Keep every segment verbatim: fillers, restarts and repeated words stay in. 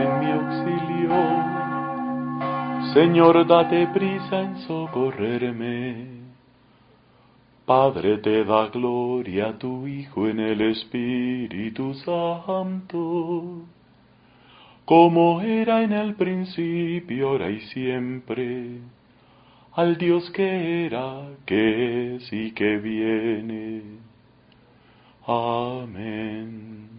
en mi auxilio. Señor, date prisa en socorrerme. Padre, te da gloria a tu Hijo en el Espíritu Santo, como era en el principio, ahora y siempre, al Dios que era, que es y que viene. Amén.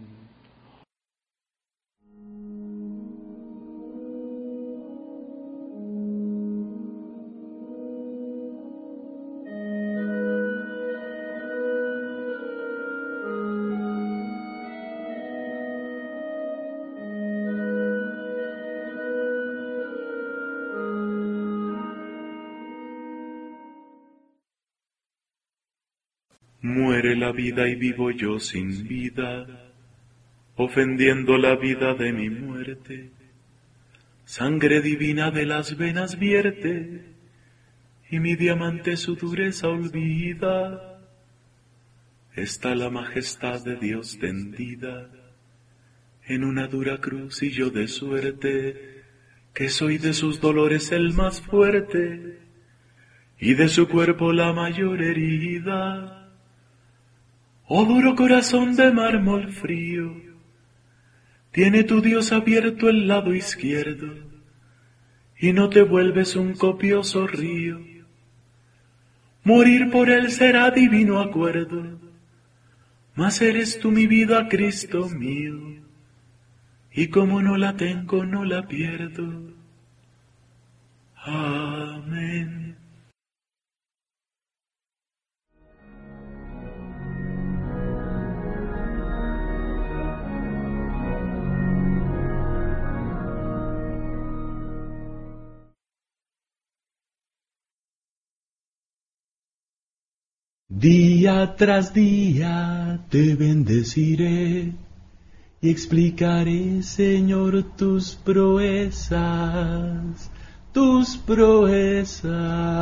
Muere la vida y vivo yo sin vida, ofendiendo la vida de mi muerte. Sangre divina de las venas vierte, y mi diamante su dureza olvida. Está la majestad de Dios tendida en una dura cruz, y yo de suerte, que soy de sus dolores el más fuerte, y de su cuerpo la mayor herida. Oh duro corazón de mármol frío, tiene tu Dios abierto el lado izquierdo, y no te vuelves un copioso río. Morir por él será divino acuerdo, mas eres tú mi vida, Cristo mío, y como no la tengo, no la pierdo. Amén. Día tras día te bendeciré y explicaré, Señor, tus proezas, tus proezas.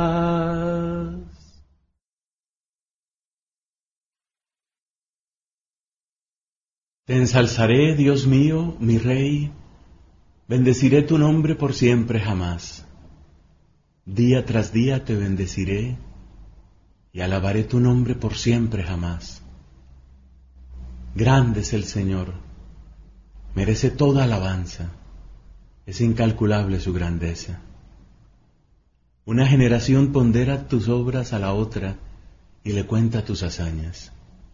Te ensalzaré, Dios mío, mi Rey, bendeciré tu nombre por siempre jamás. Día tras día te bendeciré y alabaré tu nombre por siempre jamás. Grande es el Señor, merece toda alabanza, es incalculable su grandeza. Una generación pondera tus obras a la otra y le cuenta tus hazañas.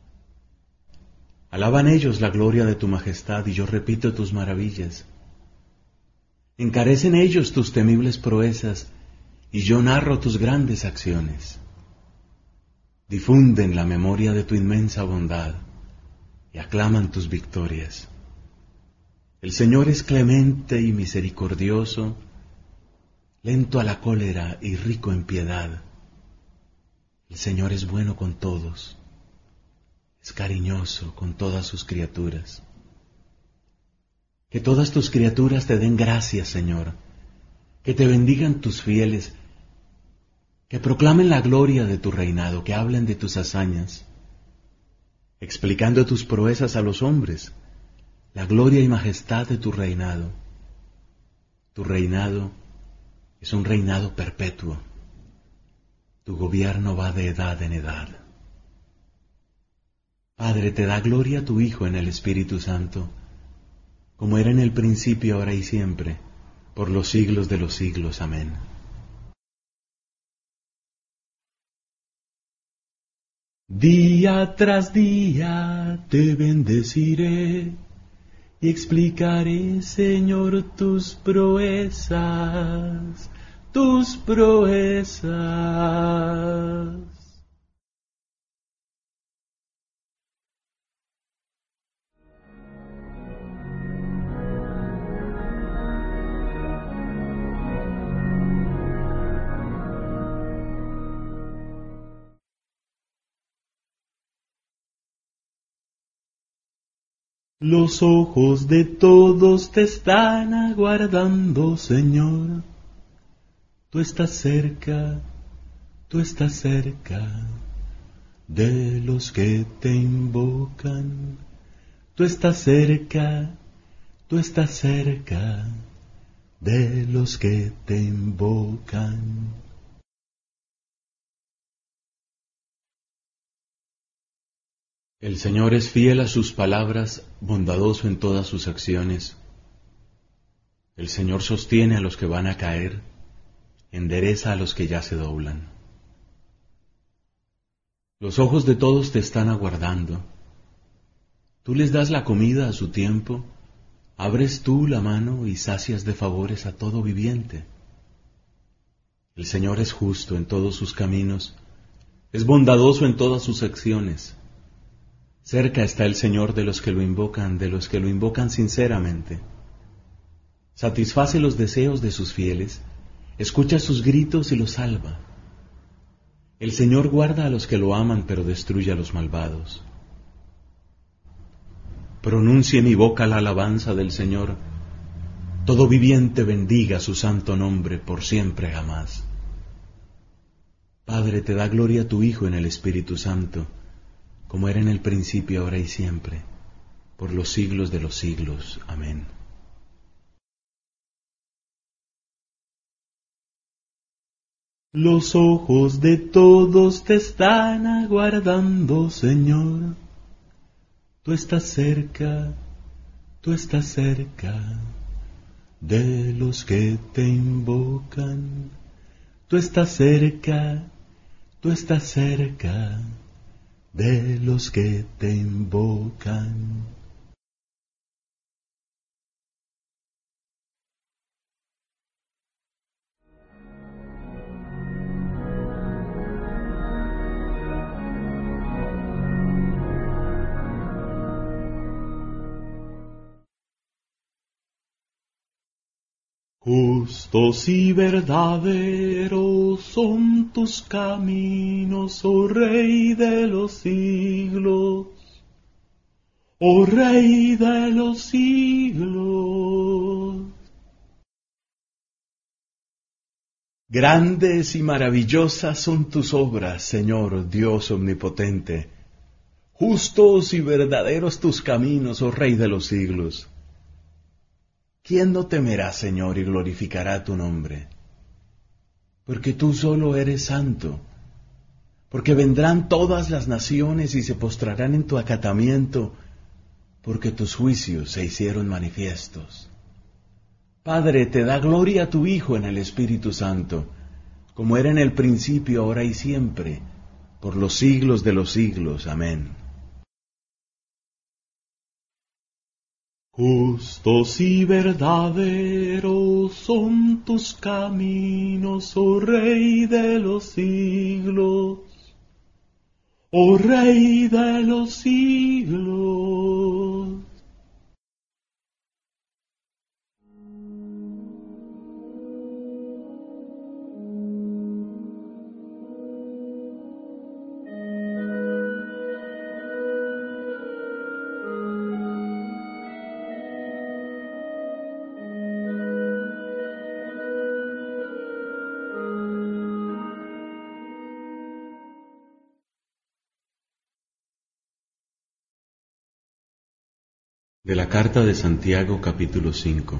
Alaban ellos la gloria de tu majestad y yo repito tus maravillas. Encarecen ellos tus temibles proezas y yo narro tus grandes acciones. Difunden la memoria de tu inmensa bondad y aclaman tus victorias. El Señor es clemente y misericordioso, lento a la cólera y rico en piedad. El Señor es bueno con todos, es cariñoso con todas sus criaturas. Que todas tus criaturas te den gracias, Señor, que te bendigan tus fieles, que proclamen la gloria de tu reinado, que hablen de tus hazañas, explicando tus proezas a los hombres, la gloria y majestad de tu reinado. Tu reinado es un reinado perpetuo. Tu gobierno va de edad en edad. Padre, te da gloria tu Hijo en el Espíritu Santo, como era en el principio, ahora y siempre, por los siglos de los siglos. Amén. Día tras día te bendeciré y explicaré, Señor, tus proezas, tus proezas. Los ojos de todos te están aguardando, Señor. Tú estás cerca, tú estás cerca de los que te invocan. Tú estás cerca, tú estás cerca de los que te invocan. El Señor es fiel a sus palabras, bondadoso en todas sus acciones. El Señor sostiene a los que van a caer, endereza a los que ya se doblan. Los ojos de todos te están aguardando. Tú les das la comida a su tiempo, abres tú la mano y sacias de favores a todo viviente. El Señor es justo en todos sus caminos, es bondadoso en todas sus acciones. Cerca está el Señor de los que lo invocan, de los que lo invocan sinceramente. Satisface los deseos de sus fieles, escucha sus gritos y los salva. El Señor guarda a los que lo aman, pero destruye a los malvados. Pronuncie mi boca la alabanza del Señor. Todo viviente bendiga su santo nombre por siempre jamás. Padre, te da gloria a tu Hijo en el Espíritu Santo, como era en el principio, ahora y siempre, por los siglos de los siglos. Amén. Los ojos de todos te están aguardando, Señor. Tú estás cerca, tú estás cerca de los que te invocan. Tú estás cerca, tú estás cerca de los que te invocan. Justos y verdaderos son tus caminos, oh Rey de los siglos, oh Rey de los siglos. Grandes y maravillosas son tus obras, Señor Dios omnipotente. Justos y verdaderos tus caminos, oh Rey de los siglos. ¿Quién no temerá, Señor, y glorificará tu nombre? Porque tú solo eres santo, porque vendrán todas las naciones y se postrarán en tu acatamiento, porque tus juicios se hicieron manifiestos. Padre, te da gloria a tu Hijo en el Espíritu Santo, como era en el principio, ahora y siempre, por los siglos de los siglos. Amén. Justos y verdaderos son tus caminos, oh Rey de los siglos, oh Rey de los siglos. De la carta de Santiago, capítulo cinco.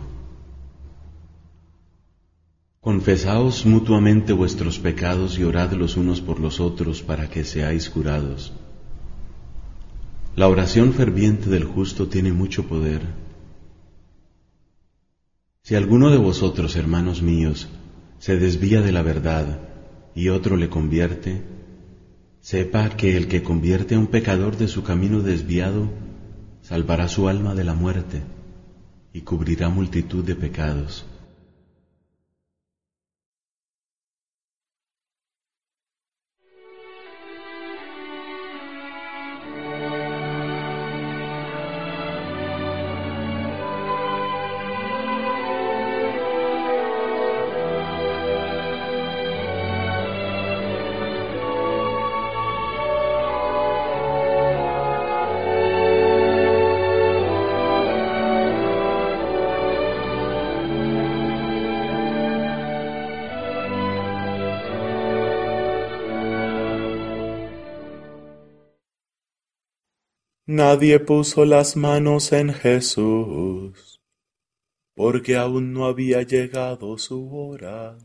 Confesaos mutuamente vuestros pecados y orad los unos por los otros para que seáis curados. La oración ferviente del justo tiene mucho poder. Si alguno de vosotros, hermanos míos, se desvía de la verdad y otro le convierte, sepa que el que convierte a un pecador de su camino desviado salvará su alma de la muerte y cubrirá multitud de pecados. Nadie puso las manos en Jesús, porque aún no había llegado su hora.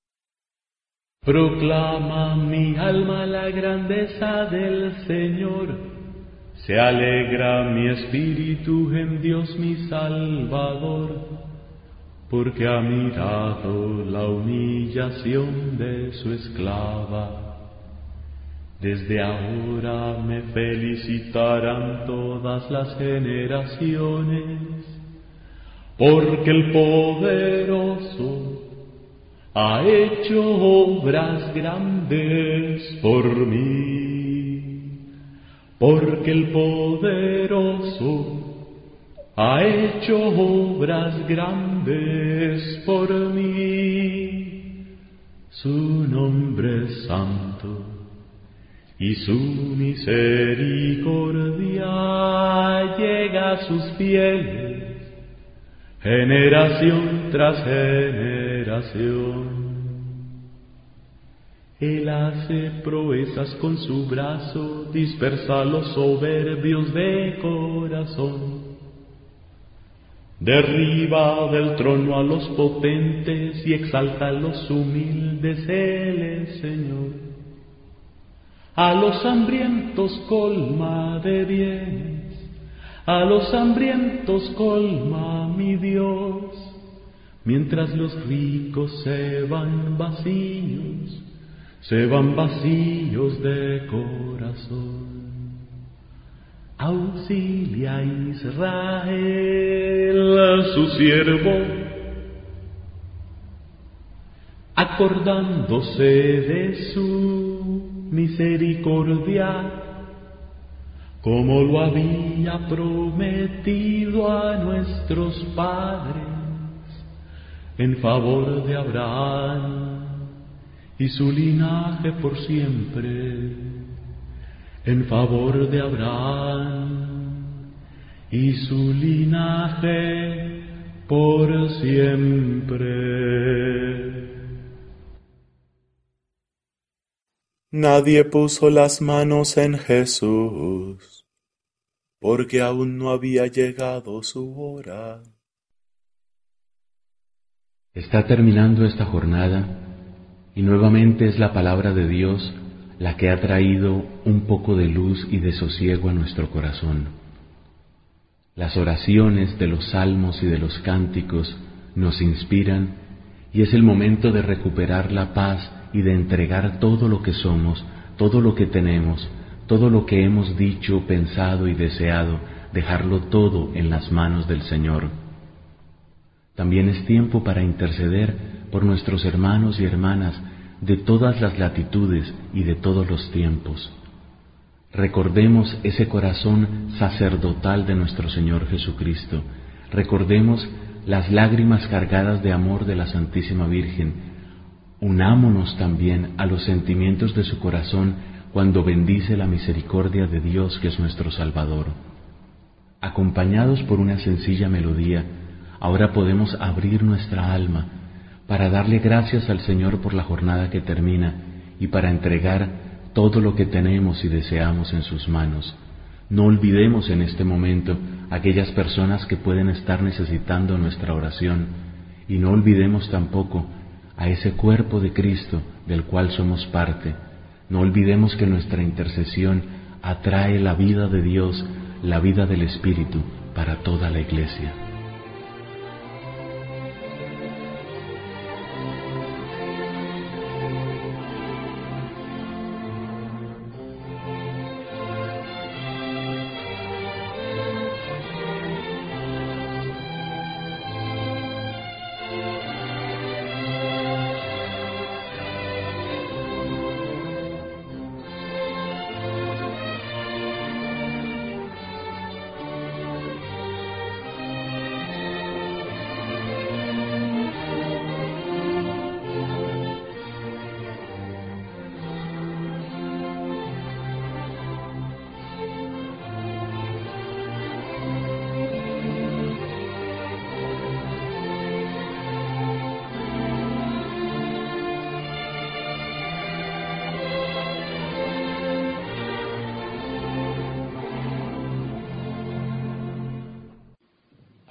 Proclama mi alma la grandeza del Señor, se alegra mi espíritu en Dios mi Salvador, porque ha mirado la humillación de su esclava. Desde ahora me felicitarán todas las generaciones, porque el poderoso ha hecho obras grandes por mí, porque el poderoso ha hecho obras grandes por mí. Su nombre es santo y su misericordia llega a sus fieles, generación tras generación. Él hace proezas con su brazo, dispersa a los soberbios de corazón. Derriba del trono a los potentes y exalta a los humildes, Él es Señor. A los hambrientos colma de bienes, a los hambrientos colma mi Dios, mientras los ricos se van vacíos, se van vacíos de corazón. Auxilia a Israel, su siervo, acordándose de su misericordia, como lo había prometido a nuestros padres, en favor de Abraham y su linaje por siempre, en favor de Abraham y su linaje por siempre. Nadie puso las manos en Jesús, porque aún no había llegado su hora. Está terminando esta jornada y nuevamente es la palabra de Dios la que ha traído un poco de luz y de sosiego a nuestro corazón. Las oraciones de los salmos y de los cánticos nos inspiran y es el momento de recuperar la paz y de entregar todo lo que somos, todo lo que tenemos, todo lo que hemos dicho, pensado y deseado, dejarlo todo en las manos del Señor. También es tiempo para interceder por nuestros hermanos y hermanas de todas las latitudes y de todos los tiempos. Recordemos ese corazón sacerdotal de nuestro Señor Jesucristo. Recordemos las lágrimas cargadas de amor de la Santísima Virgen. Unámonos también a los sentimientos de su corazón cuando bendice la misericordia de Dios que es nuestro Salvador. Acompañados por una sencilla melodía, ahora podemos abrir nuestra alma para darle gracias al Señor por la jornada que termina y para entregar todo lo que tenemos y deseamos en sus manos. No olvidemos en este momento aquellas personas que pueden estar necesitando nuestra oración y no olvidemos tampoco a ese cuerpo de Cristo del cual somos parte. No olvidemos que nuestra intercesión atrae la vida de Dios, la vida del Espíritu para toda la Iglesia.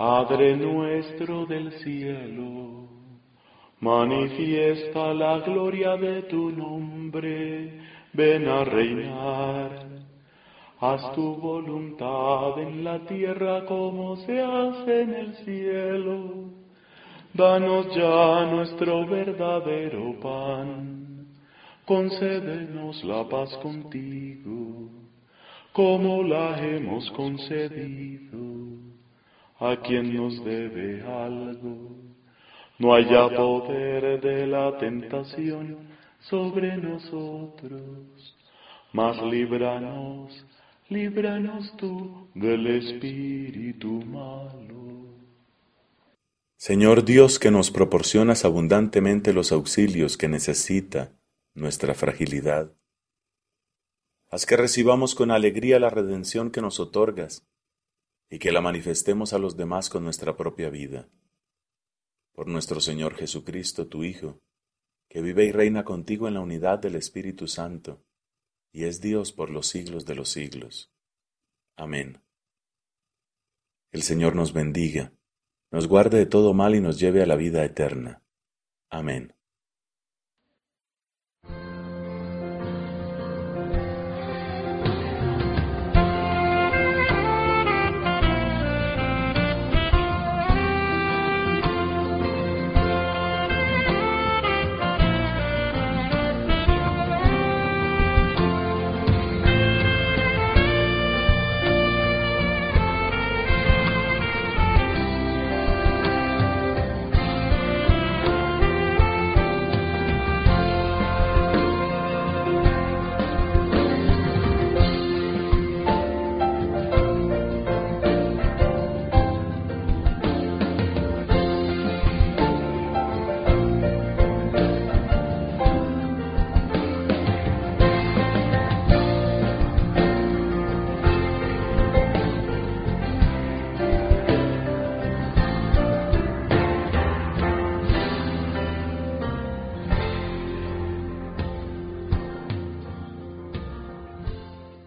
Padre nuestro del cielo, manifiesta la gloria de tu nombre, ven a reinar. Haz tu voluntad en la tierra como se hace en el cielo. Danos ya nuestro verdadero pan, concédenos la paz contigo, como la hemos concedido a quien nos debe algo. No haya poder de la tentación sobre nosotros, mas líbranos, líbranos tú del espíritu malo. Señor Dios, que nos proporcionas abundantemente los auxilios que necesita nuestra fragilidad, haz que recibamos con alegría la redención que nos otorgas y que la manifestemos a los demás con nuestra propia vida. Por nuestro Señor Jesucristo, tu Hijo, que vive y reina contigo en la unidad del Espíritu Santo, y es Dios por los siglos de los siglos. Amén. El Señor nos bendiga, nos guarde de todo mal y nos lleve a la vida eterna. Amén.